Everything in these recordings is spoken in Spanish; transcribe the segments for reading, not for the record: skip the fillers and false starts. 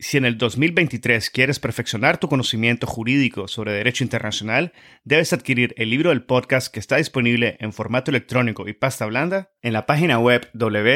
Si en el 2023 quieres perfeccionar tu conocimiento jurídico sobre derecho internacional, debes adquirir el libro del podcast que está disponible en formato electrónico y pasta blanda en la página web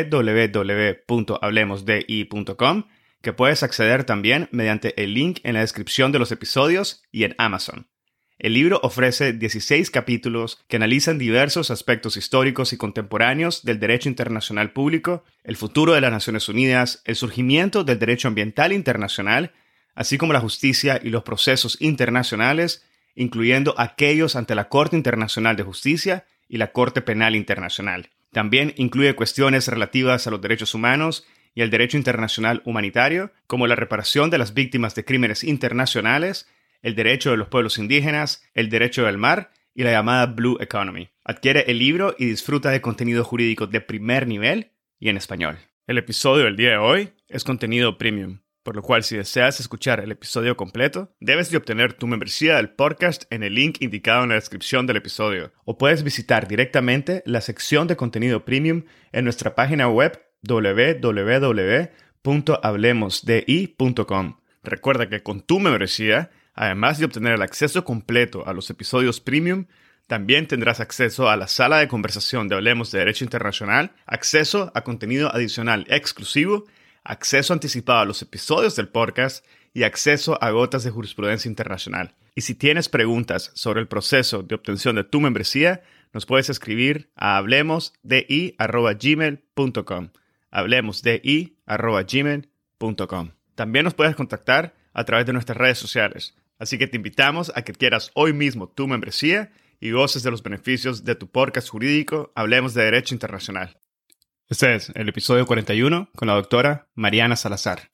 www.hablemosdi.com, que puedes acceder también mediante el link en la descripción de los episodios y en Amazon. El libro ofrece 16 capítulos que analizan diversos aspectos históricos y contemporáneos del derecho internacional público, el futuro de las Naciones Unidas, el surgimiento del derecho ambiental internacional, así como la justicia y los procesos internacionales, incluyendo aquellos ante la Corte Internacional de Justicia y la Corte Penal Internacional. También incluye cuestiones relativas a los derechos humanos y el derecho internacional humanitario, como la reparación de las víctimas de crímenes internacionales, el derecho de los pueblos indígenas, el derecho del mar y la llamada Blue Economy. Adquiere el libro y disfruta de contenido jurídico de primer nivel y en español. El episodio del día de hoy es contenido premium, por lo cual si deseas escuchar el episodio completo, debes de obtener tu membresía del podcast en el link indicado en la descripción del episodio, o puedes visitar directamente la sección de contenido premium en nuestra página web www.hablemosdi.com. Recuerda que con tu membresía, además de obtener el acceso completo a los episodios premium, también tendrás acceso a la sala de conversación de Hablemos de Derecho Internacional, acceso a contenido adicional exclusivo, acceso anticipado a los episodios del podcast y acceso a gotas de jurisprudencia internacional. Y si tienes preguntas sobre el proceso de obtención de tu membresía, nos puedes escribir a hablemosdi@gmail.com. hablemosdi@gmail.com. También nos puedes contactar a través de nuestras redes sociales. Así que te invitamos a que adquieras hoy mismo tu membresía y goces de los beneficios de tu podcast jurídico Hablemos de Derecho Internacional. Este es el episodio 41 con la doctora Mariana Salazar.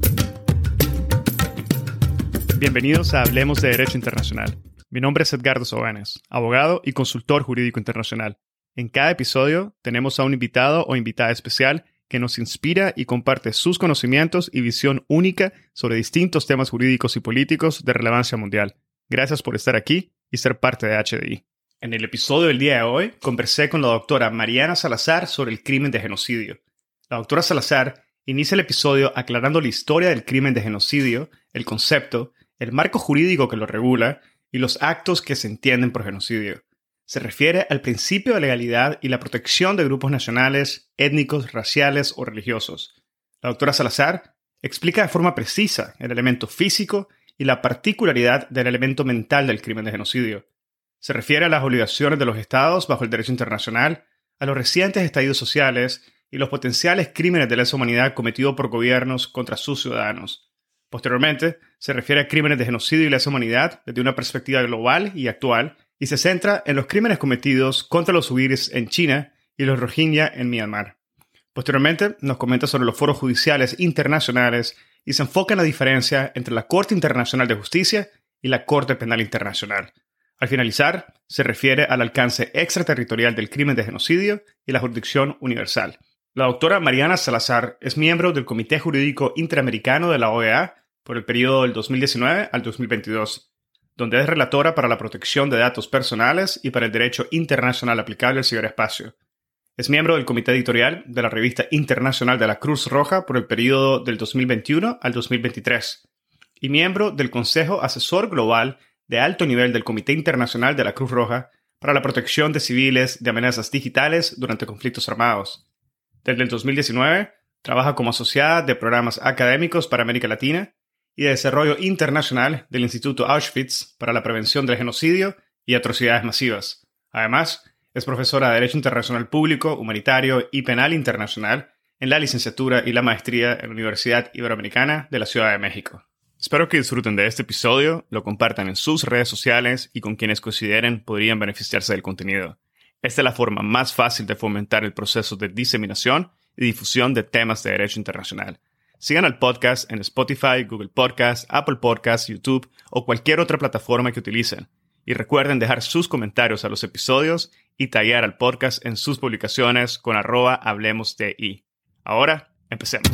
Bienvenidos a Hablemos de Derecho Internacional. Mi nombre es Edgardo Sobanes, abogado y consultor jurídico internacional. En cada episodio tenemos a un invitado o invitada especial que nos inspira y comparte sus conocimientos y visión única sobre distintos temas jurídicos y políticos de relevancia mundial. Gracias por estar aquí y ser parte de HDI. En el episodio del día de hoy, conversé con la doctora Mariana Salazar sobre el crimen de genocidio. La doctora Salazar inicia el episodio aclarando la historia del crimen de genocidio, el concepto, el marco jurídico que lo regula y los actos que se entienden por genocidio. Se refiere al principio de legalidad y la protección de grupos nacionales, étnicos, raciales o religiosos. La doctora Salazar explica de forma precisa el elemento físico y la particularidad del elemento mental del crimen de genocidio. Se refiere a las obligaciones de los estados bajo el derecho internacional, a los recientes estallidos sociales y los potenciales crímenes de lesa humanidad cometidos por gobiernos contra sus ciudadanos. Posteriormente, se refiere a crímenes de genocidio y lesa humanidad desde una perspectiva global y actual, y se centra en los crímenes cometidos contra los uigures en China y los rohingya en Myanmar. Posteriormente, nos comenta sobre los foros judiciales internacionales y se enfoca en la diferencia entre la Corte Internacional de Justicia y la Corte Penal Internacional. Al finalizar, se refiere al alcance extraterritorial del crimen de genocidio y la jurisdicción universal. La doctora Mariana Salazar es miembro del Comité Jurídico Interamericano de la OEA por el periodo del 2019 al 2022. Donde es relatora para la protección de datos personales y para el derecho internacional aplicable al ciberespacio. Es miembro del comité editorial de la revista internacional de la Cruz Roja por el periodo del 2021 al 2023 y miembro del Consejo Asesor Global de alto nivel del Comité Internacional de la Cruz Roja para la protección de civiles de amenazas digitales durante conflictos armados. Desde el 2019, trabaja como asociada de programas académicos para América Latina y de Desarrollo Internacional del Instituto Auschwitz para la Prevención del Genocidio y Atrocidades Masivas. Además, es profesora de Derecho Internacional Público, Humanitario y Penal Internacional en la licenciatura y la maestría en la Universidad Iberoamericana de la Ciudad de México. Espero que disfruten de este episodio, lo compartan en sus redes sociales y con quienes consideren podrían beneficiarse del contenido. Esta es la forma más fácil de fomentar el proceso de diseminación y difusión de temas de derecho internacional. Sigan al podcast en Spotify, Google Podcasts, Apple Podcasts, YouTube o cualquier otra plataforma que utilicen. Y recuerden dejar sus comentarios a los episodios y taggear al podcast en sus publicaciones con @hablemosdi. Ahora, empecemos.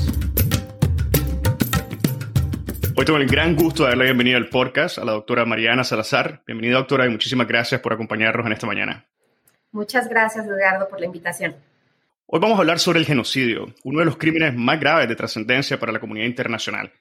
Hoy tengo el gran gusto de darle la bienvenida al podcast a la doctora Mariana Salazar. Bienvenida, doctora, y muchísimas gracias por acompañarnos en esta mañana. Muchas gracias, Edgardo, por la invitación. Hoy vamos a hablar sobre el genocidio, uno de los crímenes más graves de trascendencia para la comunidad internacional.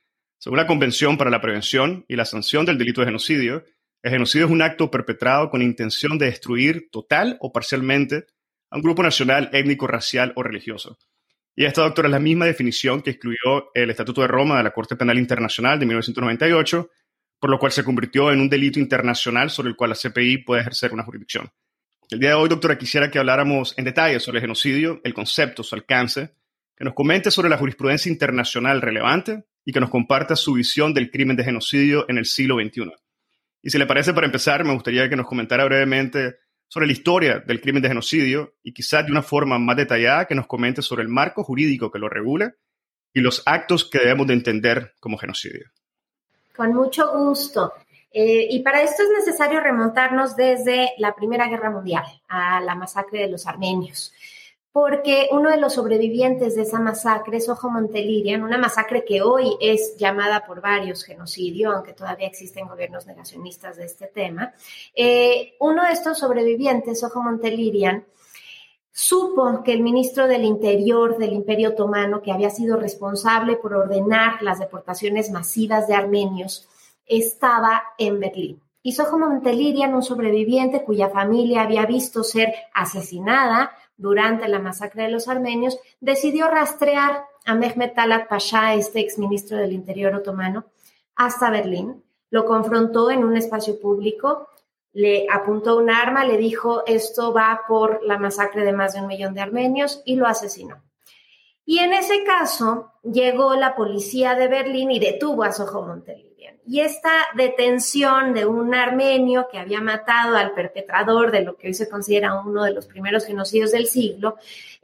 Según la Convención para la Prevención y la Sanción del Delito de Genocidio, el genocidio es un acto perpetrado con intención de destruir total o parcialmente a un grupo nacional, étnico, racial o religioso. Y esta, doctora, es la misma definición que excluyó el Estatuto de Roma de la Corte Penal Internacional de 1998, por lo cual se convirtió en un delito internacional sobre el cual la CPI puede ejercer una jurisdicción. El día de hoy, doctora, quisiera que habláramos en detalle sobre el genocidio, el concepto, su alcance, que nos comente sobre la jurisprudencia internacional relevante y que nos comparta su visión del crimen de genocidio en el siglo XXI. Y si le parece, para empezar, me gustaría que nos comentara brevemente sobre la historia del crimen de genocidio y quizás de una forma más detallada que nos comente sobre el marco jurídico que lo regula y los actos que debemos de entender como genocidio. Con mucho gusto. Y para esto es necesario remontarnos desde la Primera Guerra Mundial, a la masacre de los armenios, porque uno de los sobrevivientes de esa masacre, Sojo Montelirian, una masacre que hoy es llamada por varios genocidio, aunque todavía existen gobiernos negacionistas de este tema, uno de estos sobrevivientes, Sojo Montelirian, supo que el ministro del Interior del Imperio Otomano, que había sido responsable por ordenar las deportaciones masivas de armenios, estaba en Berlín. Y Sojo Montelirian, un sobreviviente cuya familia había visto ser asesinada durante la masacre de los armenios, decidió rastrear a Mehmet Talat Pasha, este exministro del Interior otomano, hasta Berlín. Lo confrontó en un espacio público, le apuntó un arma, le dijo esto va por la masacre de más de 1 millón de armenios y lo asesinó. Y en ese caso llegó la policía de Berlín y detuvo a Sojo Montelirian. Y esta detención de un armenio que había matado al perpetrador de lo que hoy se considera uno de los primeros genocidios del siglo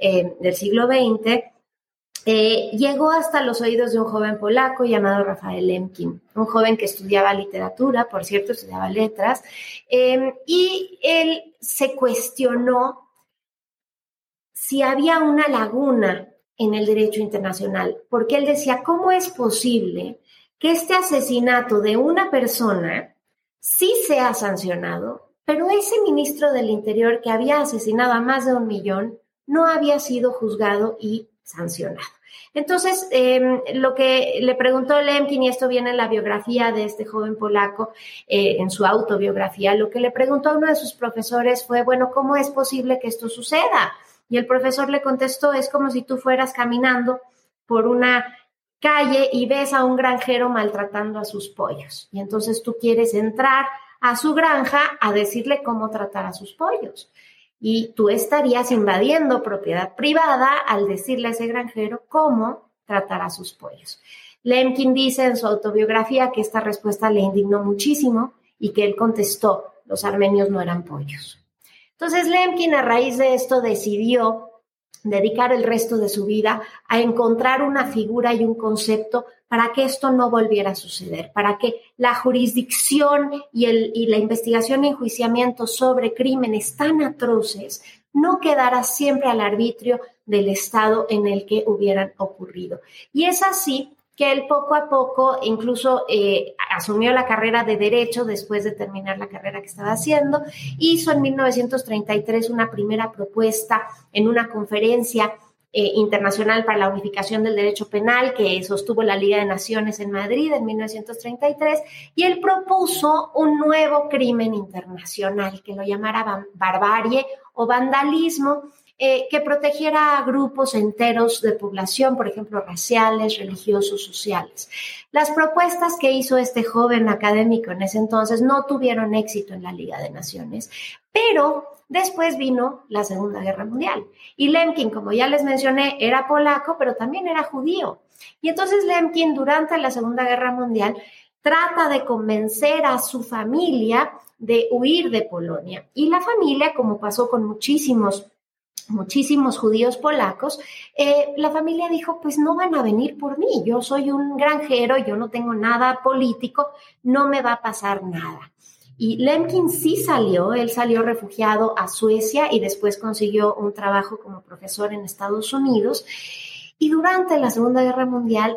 XX, llegó hasta los oídos de un joven polaco llamado Rafael Lemkin, un joven que estudiaba literatura, por cierto, estudiaba letras, y él se cuestionó si había una laguna en el derecho internacional, porque él decía, ¿cómo es posible que este asesinato de una persona sí sea sancionado, pero ese ministro del Interior que había asesinado a más de 1 millón no había sido juzgado y sancionado? Entonces, lo que le preguntó Lemkin, y esto viene en la biografía de este joven polaco, en su autobiografía, lo que le preguntó a uno de sus profesores fue, bueno, ¿cómo es posible que esto suceda? Y el profesor le contestó, es como si tú fueras caminando por una calle y ves a un granjero maltratando a sus pollos. Y entonces tú quieres entrar a su granja a decirle cómo tratar a sus pollos. Y tú estarías invadiendo propiedad privada al decirle a ese granjero cómo tratar a sus pollos. Lemkin dice en su autobiografía que esta respuesta le indignó muchísimo y que él contestó, los armenios no eran pollos. Entonces Lemkin, a raíz de esto, decidió dedicar el resto de su vida a encontrar una figura y un concepto para que esto no volviera a suceder, para que la jurisdicción y la investigación y enjuiciamiento sobre crímenes tan atroces no quedara siempre al arbitrio del Estado en el que hubieran ocurrido. Y es así que él poco a poco incluso asumió la carrera de Derecho después de terminar la carrera que estaba haciendo. Hizo en 1933 una primera propuesta en una conferencia internacional para la unificación del derecho penal que sostuvo la Liga de Naciones en Madrid en 1933, y él propuso un nuevo crimen internacional que lo llamara barbarie o vandalismo, que protegiera a grupos enteros de población, por ejemplo, raciales, religiosos, sociales. Las propuestas que hizo este joven académico en ese entonces no tuvieron éxito en la Liga de Naciones, pero después vino la Segunda Guerra Mundial. Y Lemkin, como ya les mencioné, era polaco, pero también era judío. Y entonces Lemkin, durante la Segunda Guerra Mundial, trata de convencer a su familia de huir de Polonia. Y la familia, como pasó con muchísimos judíos polacos, la familia dijo, pues no van a venir por mí, yo soy un granjero, yo no tengo nada político, no me va a pasar nada. Y Lemkin sí salió, él salió refugiado a Suecia y después consiguió un trabajo como profesor en Estados Unidos. Y durante la Segunda Guerra Mundial,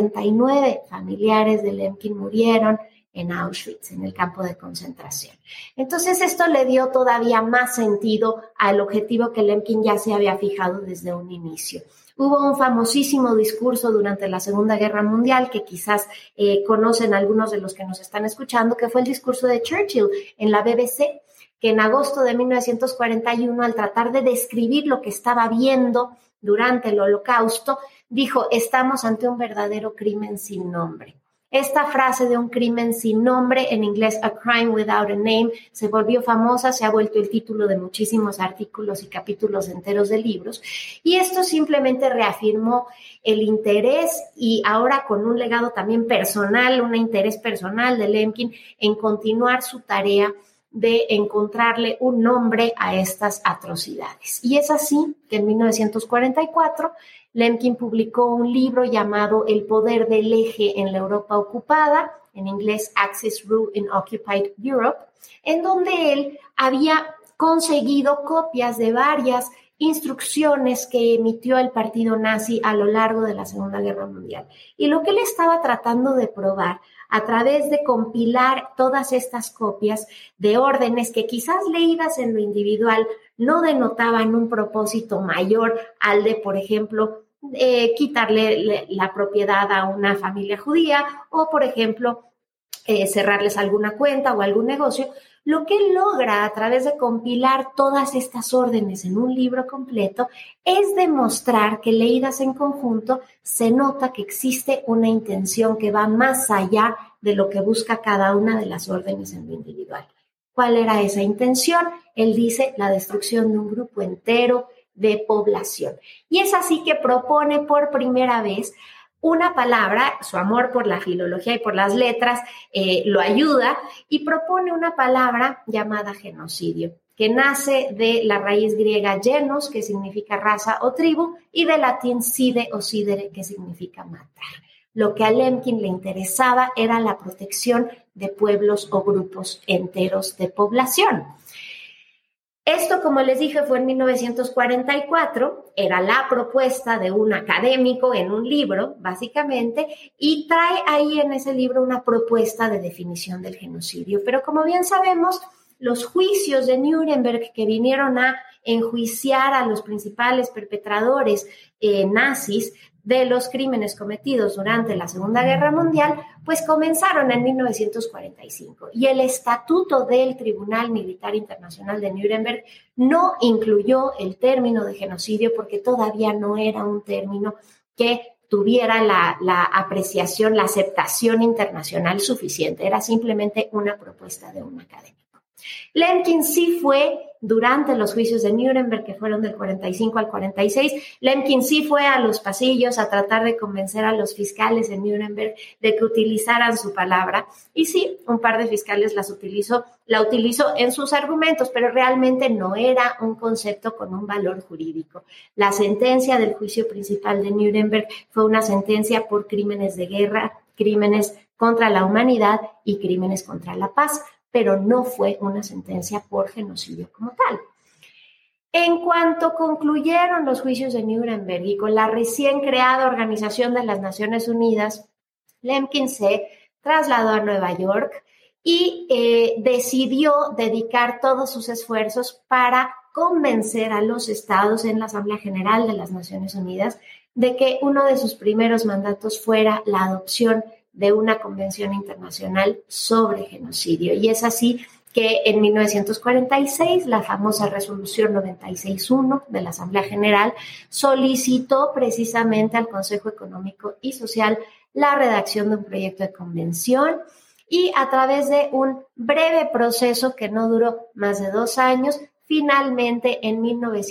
49 familiares de Lemkin murieron en Auschwitz, en el campo de concentración. Entonces esto le dio todavía más sentido al objetivo que Lemkin ya se había fijado desde un inicio. Hubo un famosísimo discurso durante la Segunda Guerra Mundial que quizás conocen algunos de los que nos están escuchando, que fue el discurso de Churchill en la BBC, que en agosto de 1941, al tratar de describir lo que estaba viendo durante el Holocausto, dijo: estamos ante un verdadero crimen sin nombre. Esta frase de un crimen sin nombre, en inglés a crime without a name, se volvió famosa, se ha vuelto el título de muchísimos artículos y capítulos enteros de libros. Y esto simplemente reafirmó el interés, y ahora con un legado también personal, un interés personal de Lemkin en continuar su tarea de encontrarle un nombre a estas atrocidades. Y es así que en 1944 Lemkin publicó un libro llamado El poder del eje en la Europa ocupada, en inglés Axis Rule in Occupied Europe, en donde él había conseguido copias de varias instrucciones que emitió el partido nazi a lo largo de la Segunda Guerra Mundial. Y lo que él estaba tratando de probar a través de compilar todas estas copias de órdenes que quizás leídas en lo individual no denotaban un propósito mayor al de, por ejemplo, quitarle la propiedad a una familia judía o, por ejemplo, cerrarles alguna cuenta o algún negocio. Lo que él logra a través de compilar todas estas órdenes en un libro completo es demostrar que, leídas en conjunto, se nota que existe una intención que va más allá de lo que busca cada una de las órdenes en lo individual. ¿Cuál era esa intención? Él dice: la destrucción de un grupo entero de población. Y es así que propone por primera vez una palabra. Su amor por la filología y por las letras lo ayuda, y propone una palabra llamada genocidio, que nace de la raíz griega genos, que significa raza o tribu, y del latín cide o cidere, que significa matar. Lo que a Lemkin le interesaba era la protección de pueblos o grupos enteros de población. Esto, como les dije, fue en 1944, era la propuesta de un académico en un libro, básicamente, y trae ahí en ese libro una propuesta de definición del genocidio. Pero como bien sabemos, los juicios de Nuremberg, que vinieron a enjuiciar a los principales perpetradores nazis de los crímenes cometidos durante la Segunda Guerra Mundial, pues comenzaron en 1945. Y el estatuto del Tribunal Militar Internacional de Nuremberg no incluyó el término de genocidio, porque todavía no era un término que tuviera la apreciación, la aceptación internacional suficiente. Era simplemente una propuesta de un académico. Lemkin sí fue, durante los juicios de Nuremberg, que fueron del 45 al 46, Lemkin sí fue a los pasillos a tratar de convencer a los fiscales en Nuremberg de que utilizaran su palabra. Y sí, un par de fiscales la utilizó en sus argumentos, pero realmente no era un concepto con un valor jurídico. La sentencia del juicio principal de Nuremberg fue una sentencia por crímenes de guerra, crímenes contra la humanidad y crímenes contra la paz, pero no fue una sentencia por genocidio como tal. En cuanto concluyeron los juicios de Nuremberg y con la recién creada Organización de las Naciones Unidas, Lemkin se trasladó a Nueva York y decidió dedicar todos sus esfuerzos para convencer a los estados en la Asamblea General de las Naciones Unidas de que uno de sus primeros mandatos fuera la adopción de una convención internacional sobre genocidio. Y es así que en 1946 la famosa resolución 96-1 de la Asamblea General solicitó precisamente al Consejo Económico y Social la redacción de un proyecto de convención, y a través de un breve proceso que no duró más de 2 años, finalmente en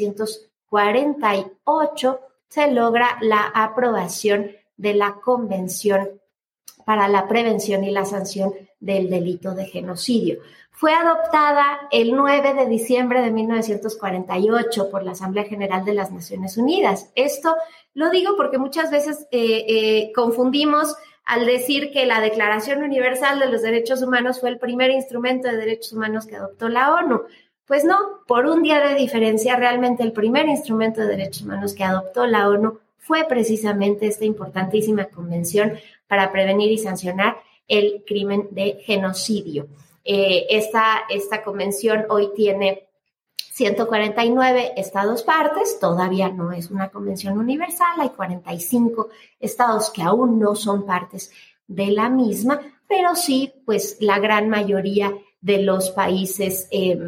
1948 se logra la aprobación de la Convención para la prevención y la sanción del delito de genocidio. Fue adoptada el 9 de diciembre de 1948 por la Asamblea General de las Naciones Unidas. Esto lo digo porque muchas veces confundimos al decir que la Declaración Universal de los Derechos Humanos fue el primer instrumento de derechos humanos que adoptó la ONU. Pues no, por un día de diferencia, realmente el primer instrumento de derechos humanos que adoptó la ONU fue precisamente esta importantísima convención para prevenir y sancionar el crimen de genocidio. Esta convención hoy tiene 149 estados partes, todavía no es una convención universal, hay 45 estados que aún no son partes de la misma, pero sí, pues la gran mayoría de los países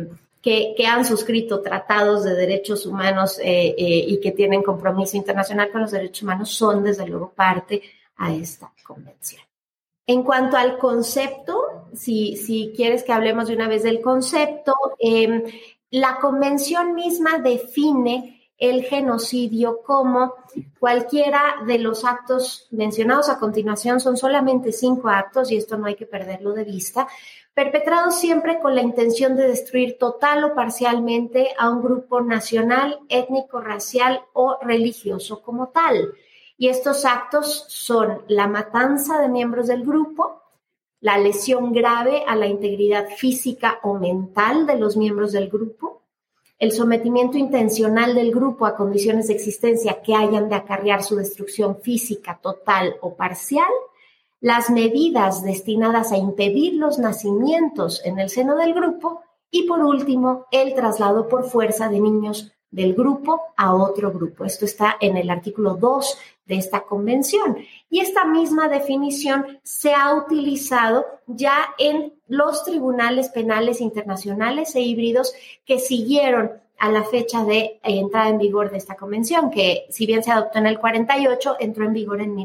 que han suscrito tratados de derechos humanos y que tienen compromiso internacional con los derechos humanos son desde luego parte a esta convención. En cuanto al concepto, si quieres que hablemos de una vez del concepto, la convención misma define el genocidio como cualquiera de los actos mencionados a continuación, son solamente 5 actos y esto no hay que perderlo de vista, perpetrados siempre con la intención de destruir total o parcialmente a un grupo nacional, étnico, racial o religioso como tal. Y estos actos son la matanza de miembros del grupo, la lesión grave a la integridad física o mental de los miembros del grupo, el sometimiento intencional del grupo a condiciones de existencia que hayan de acarrear su destrucción física total o parcial, las medidas destinadas a impedir los nacimientos en el seno del grupo y, por último, el traslado por fuerza de niños del grupo a otro grupo. Esto está en el artículo 2 de esta convención. Y esta misma definición se ha utilizado ya en los tribunales penales internacionales e híbridos que siguieron a la fecha de entrada en vigor de esta convención, que si bien se adoptó en el 48, entró en vigor en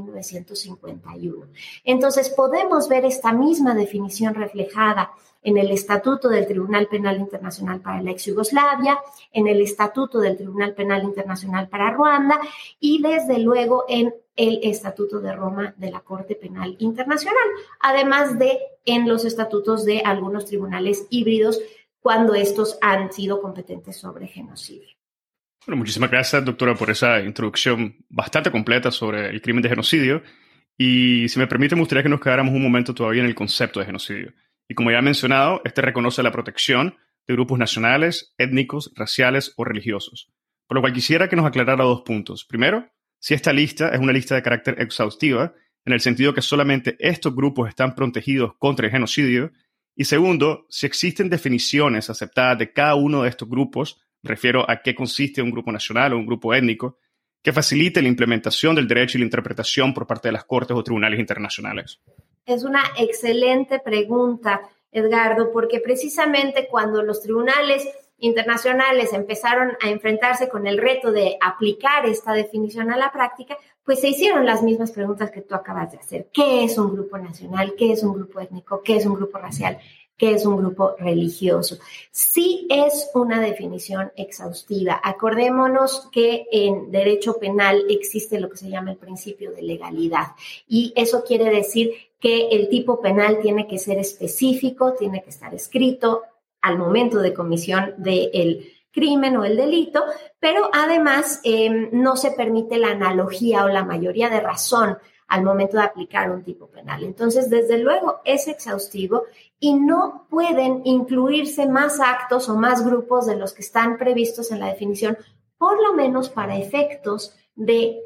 1951. Entonces, podemos ver esta misma definición reflejada en el Estatuto del Tribunal Penal Internacional para la ex Yugoslavia, en el Estatuto del Tribunal Penal Internacional para Ruanda y, desde luego, en el Estatuto de Roma de la Corte Penal Internacional, además de en los estatutos de algunos tribunales híbridos cuando estos han sido competentes sobre genocidio. Bueno, muchísimas gracias, doctora, por esa introducción bastante completa sobre el crimen de genocidio. Y si me permite, me gustaría que nos quedáramos un momento todavía en el concepto de genocidio. Y como ya he mencionado, este reconoce la protección de grupos nacionales, étnicos, raciales o religiosos. Por lo cual quisiera que nos aclarara 2 puntos. Primero, si esta lista es una lista de carácter exhaustiva, en el sentido que solamente estos grupos están protegidos contra el genocidio. Y segundo, si existen definiciones aceptadas de cada uno de estos grupos, me refiero a qué consiste un grupo nacional o un grupo étnico, que facilite la implementación del derecho y la interpretación por parte de las cortes o tribunales internacionales. Es una excelente pregunta, Edgardo, porque precisamente cuando los tribunales internacionales empezaron a enfrentarse con el reto de aplicar esta definición a la práctica, pues se hicieron las mismas preguntas que tú acabas de hacer. ¿Qué es un grupo nacional? ¿Qué es un grupo étnico? ¿Qué es un grupo racial? ¿Qué es un grupo religioso? Sí es una definición exhaustiva. Acordémonos que en derecho penal existe lo que se llama el principio de legalidad y eso quiere decir que el tipo penal tiene que ser específico, tiene que estar escrito al momento de comisión del crimen o el delito, pero además no se permite la analogía o la mayoría de razón al momento de aplicar un tipo penal. Entonces, desde luego, es exhaustivo y no pueden incluirse más actos o más grupos de los que están previstos en la definición, por lo menos para efectos de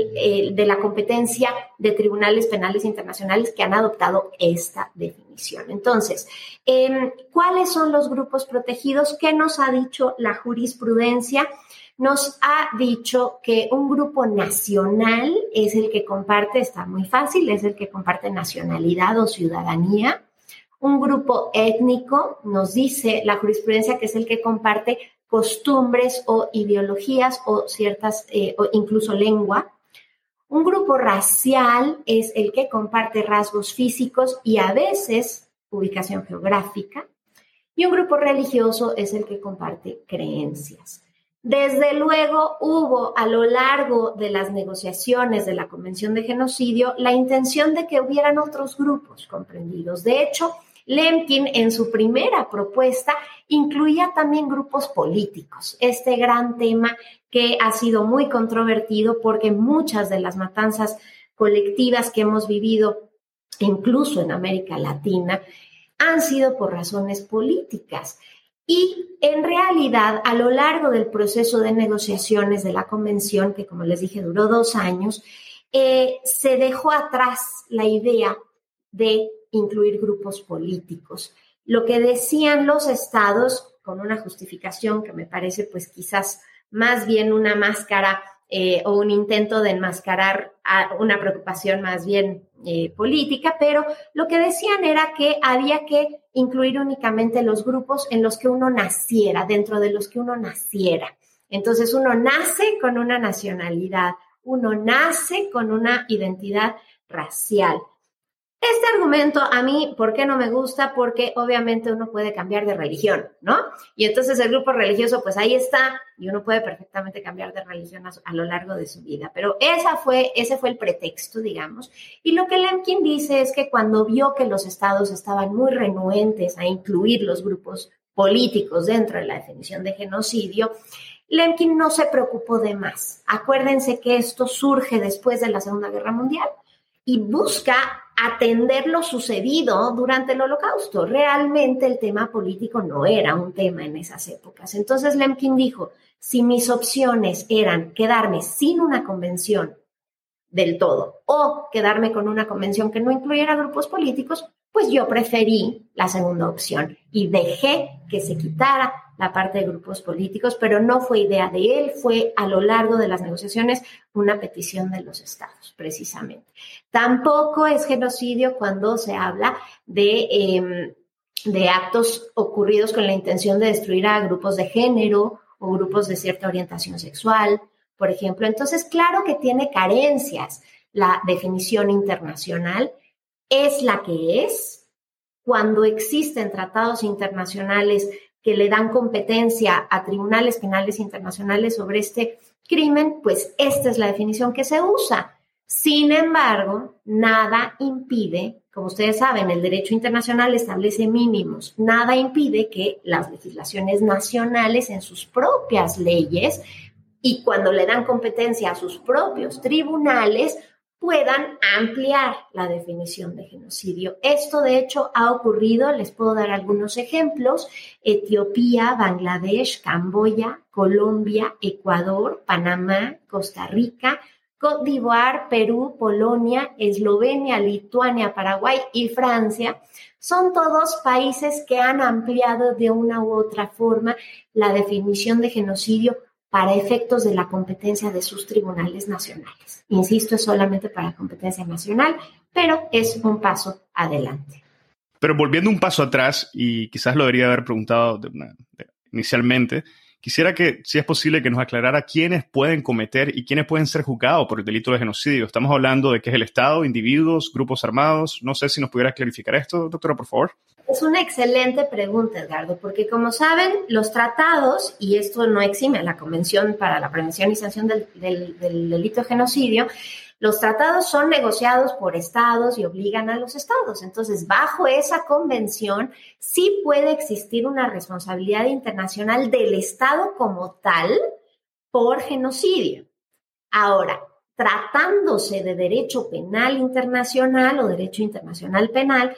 la competencia de tribunales penales internacionales que han adoptado esta definición. Entonces, ¿cuáles son los grupos protegidos? ¿Qué nos ha dicho la jurisprudencia? Nos ha dicho que un grupo nacional es el que comparte, está muy fácil, es el que comparte nacionalidad o ciudadanía. Un grupo étnico nos dice la jurisprudencia que es el que comparte costumbres o ideologías o ciertas, o incluso lengua. Un grupo racial es el que comparte rasgos físicos y a veces ubicación geográfica. Y un grupo religioso es el que comparte creencias. Desde luego, hubo a lo largo de las negociaciones de la Convención de Genocidio la intención de que hubieran otros grupos comprendidos. De hecho, Lemkin en su primera propuesta incluía también grupos políticos, este gran tema que ha sido muy controvertido porque muchas de las matanzas colectivas que hemos vivido, incluso en América Latina, han sido por razones políticas. Y en realidad, a lo largo del proceso de negociaciones de la convención, que como les dije duró 2 años, se dejó atrás la idea de incluir grupos políticos. Lo que decían los estados con una justificación que me parece pues quizás más bien una máscara o un intento de enmascarar a una preocupación más bien política, pero lo que decían era que había que incluir únicamente los grupos en los que uno naciera, dentro de los que uno naciera. Entonces uno nace con una nacionalidad, uno nace con una identidad racial. Este argumento a mí, ¿por qué no me gusta? Porque obviamente uno puede cambiar de religión, ¿no? Y entonces el grupo religioso, pues ahí está, y uno puede perfectamente cambiar de religión a lo largo de su vida. Pero ese fue el pretexto, digamos. Y lo que Lemkin dice es que cuando vio que los estados estaban muy renuentes a incluir los grupos políticos dentro de la definición de genocidio, Lemkin no se preocupó de más. Acuérdense que esto surge después de la Segunda Guerra Mundial y busca atender lo sucedido durante el Holocausto. Realmente el tema político no era un tema en esas épocas. Entonces Lemkin dijo, si mis opciones eran quedarme sin una convención del todo o quedarme con una convención que no incluyera grupos políticos, pues yo preferí la segunda opción y dejé que se quitara la parte de grupos políticos, pero no fue idea de él, fue a lo largo de las negociaciones una petición de los estados, precisamente. Tampoco es genocidio cuando se habla de actos ocurridos con la intención de destruir a grupos de género o grupos de cierta orientación sexual, por ejemplo. Entonces, claro que tiene carencias la definición internacional, es la que es. Cuando existen tratados internacionales que le dan competencia a tribunales penales internacionales sobre este crimen, pues esta es la definición que se usa. Sin embargo, nada impide, como ustedes saben, el derecho internacional establece mínimos, nada impide que las legislaciones nacionales en sus propias leyes y cuando le dan competencia a sus propios tribunales, puedan ampliar la definición de genocidio. Esto, de hecho, ha ocurrido, les puedo dar algunos ejemplos: Etiopía, Bangladesh, Camboya, Colombia, Ecuador, Panamá, Costa Rica, Côte d'Ivoire, Perú, Polonia, Eslovenia, Lituania, Paraguay y Francia. Son todos países que han ampliado de una u otra forma la definición de genocidio para efectos de la competencia de sus tribunales nacionales. Insisto, es solamente para competencia nacional, pero es un paso adelante. Pero volviendo un paso atrás, y quizás lo debería haber preguntado inicialmente, quisiera que, si es posible, que nos aclarara quiénes pueden cometer y quiénes pueden ser juzgados por el delito de genocidio. Estamos hablando de qué es el Estado, individuos, grupos armados. No sé si nos pudiera clarificar esto, doctora, por favor. Es una excelente pregunta, Edgardo, porque como saben, los tratados, y esto no exime a la Convención para la Prevención y Sanción del Delito de Genocidio, los tratados son negociados por estados y obligan a los estados. Entonces, bajo esa convención, sí puede existir una responsabilidad internacional del estado como tal por genocidio. Ahora, tratándose de derecho penal internacional o derecho internacional penal,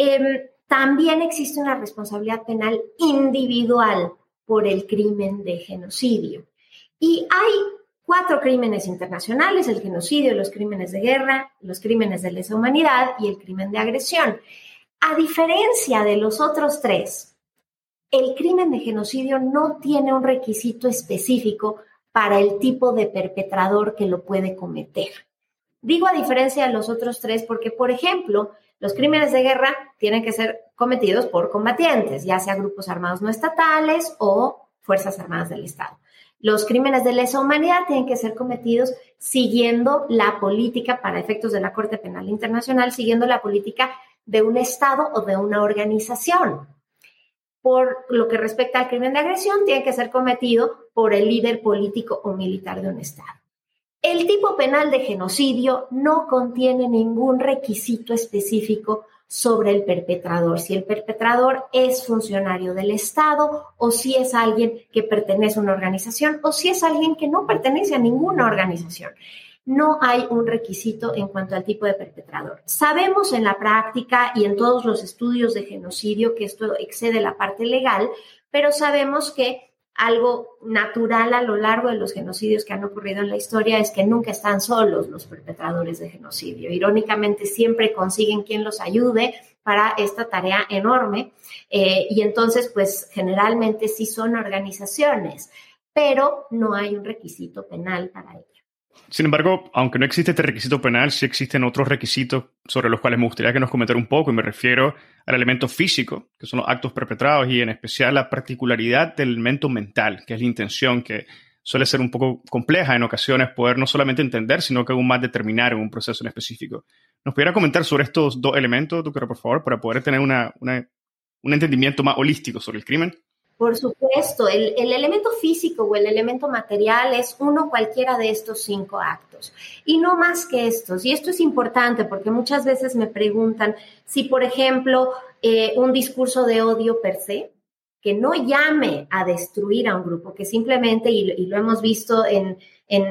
también existe una responsabilidad penal individual por el crimen de genocidio. Y hay 4 crímenes internacionales: el genocidio, los crímenes de guerra, los crímenes de lesa humanidad y el crimen de agresión. A diferencia de los otros 3, el crimen de genocidio no tiene un requisito específico para el tipo de perpetrador que lo puede cometer. Digo a diferencia de los otros 3 porque, por ejemplo, los crímenes de guerra tienen que ser cometidos por combatientes, ya sea grupos armados no estatales o fuerzas armadas del Estado. Los crímenes de lesa humanidad tienen que ser cometidos siguiendo la política, para efectos de la Corte Penal Internacional, siguiendo la política de un Estado o de una organización. Por lo que respecta al crimen de agresión, tiene que ser cometido por el líder político o militar de un Estado. El tipo penal de genocidio no contiene ningún requisito específico sobre el perpetrador, si el perpetrador es funcionario del Estado o si es alguien que pertenece a una organización o si es alguien que no pertenece a ninguna organización. No hay un requisito en cuanto al tipo de perpetrador. Sabemos en la práctica y en todos los estudios de genocidio que esto excede la parte legal, pero sabemos que algo natural a lo largo de los genocidios que han ocurrido en la historia es que nunca están solos los perpetradores de genocidio. Irónicamente, siempre consiguen quien los ayude para esta tarea enorme y entonces, pues, generalmente sí son organizaciones, pero no hay un requisito penal para ello. Sin embargo, aunque no existe este requisito penal, sí existen otros requisitos sobre los cuales me gustaría que nos comentara un poco, y me refiero al elemento físico, que son los actos perpetrados, y en especial la particularidad del elemento mental, que es la intención, que suele ser un poco compleja en ocasiones poder no solamente entender, sino que aún más determinar en un proceso en específico. ¿Nos pudiera comentar sobre estos dos elementos, Tucker, por favor, para poder tener un entendimiento más holístico sobre el crimen? Por supuesto, el elemento físico o el elemento material es uno cualquiera de estos 5 actos y no más que estos. Y esto es importante porque muchas veces me preguntan si, por ejemplo, un discurso de odio per se, que no llame a destruir a un grupo, que simplemente, y lo hemos visto en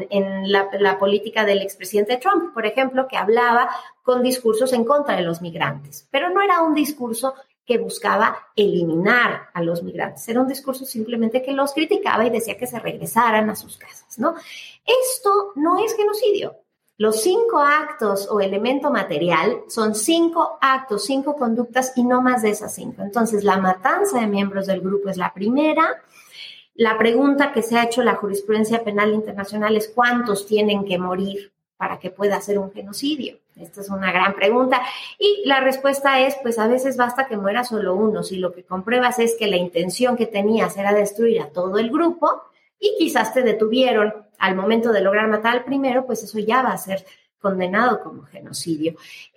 la política del expresidente Trump, por ejemplo, que hablaba con discursos en contra de los migrantes, pero no era un discurso que buscaba eliminar a los migrantes. Era un discurso simplemente que los criticaba y decía que se regresaran a sus casas, ¿no? Esto no es genocidio. Los 5 actos o elemento material son 5 actos, 5 conductas y no más de esas 5. Entonces, la matanza de miembros del grupo es la primera. La pregunta que se ha hecho la jurisprudencia penal internacional es ¿cuántos tienen que morir para que pueda ser un genocidio? Esta es una gran pregunta y la respuesta es, pues a veces basta que muera solo uno. Si lo que compruebas es que la intención que tenías era destruir a todo el grupo y quizás te detuvieron al momento de lograr matar al primero, pues eso ya va a ser condenado como genocidio.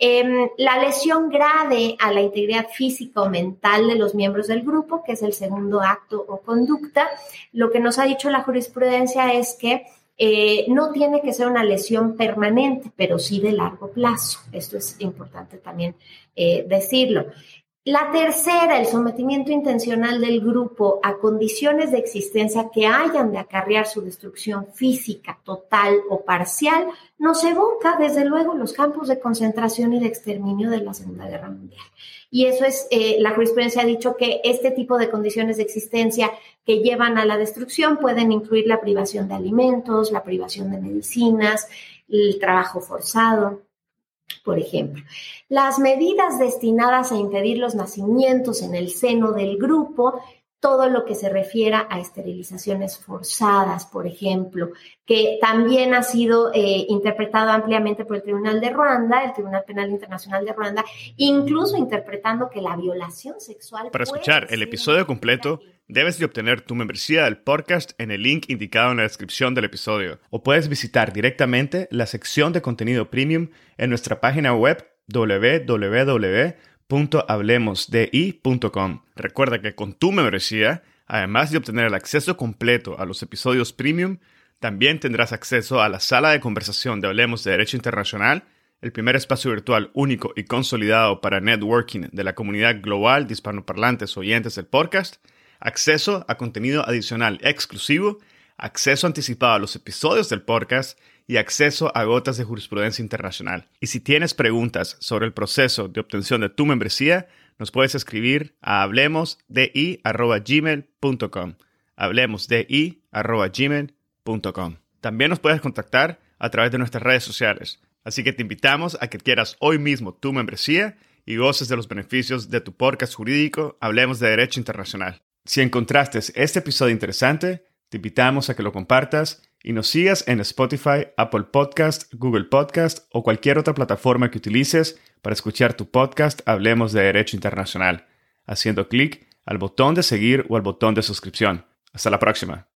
La lesión grave a la integridad física o mental de los miembros del grupo, que es el segundo acto o conducta, lo que nos ha dicho la jurisprudencia es que no tiene que ser una lesión permanente, pero sí de largo plazo. Esto es importante también decirlo. La tercera, el sometimiento intencional del grupo a condiciones de existencia que hayan de acarrear su destrucción física, total o parcial, nos evoca, desde luego, los campos de concentración y de exterminio de la Segunda Guerra Mundial. Y eso es, la jurisprudencia ha dicho que este tipo de condiciones de existencia que llevan a la destrucción pueden incluir la privación de alimentos, la privación de medicinas, el trabajo forzado, por ejemplo. Las medidas destinadas a impedir los nacimientos en el seno del grupo, todo lo que se refiera a esterilizaciones forzadas, por ejemplo, que también ha sido interpretado ampliamente por el Tribunal de Ruanda, el Tribunal Penal Internacional de Ruanda, incluso interpretando que la violación sexual... Para escuchar el episodio completo, debes de obtener tu membresía del podcast en el link indicado en la descripción del episodio, o puedes visitar directamente la sección de contenido premium en nuestra página web www.hablemosdi.com. Recuerda que con tu membresía, además de obtener el acceso completo a los episodios premium, también tendrás acceso a la sala de conversación de Hablemos de Derecho Internacional, el primer espacio virtual único y consolidado para networking de la comunidad global de hispanoparlantes oyentes del podcast, acceso a contenido adicional exclusivo, acceso anticipado a los episodios del podcast y acceso a gotas de jurisprudencia internacional. Y si tienes preguntas sobre el proceso de obtención de tu membresía, nos puedes escribir a hablemosdi@gmail.com. hablemosdi@gmail.com. También nos puedes contactar a través de nuestras redes sociales. Así que te invitamos a que adquieras hoy mismo tu membresía y goces de los beneficios de tu podcast jurídico Hablemos de Derecho Internacional. Si encontraste este episodio interesante, te invitamos a que lo compartas y nos sigas en Spotify, Apple Podcast, Google Podcast o cualquier otra plataforma que utilices para escuchar tu podcast Hablemos de Derecho Internacional, haciendo clic al botón de seguir o al botón de suscripción. Hasta la próxima.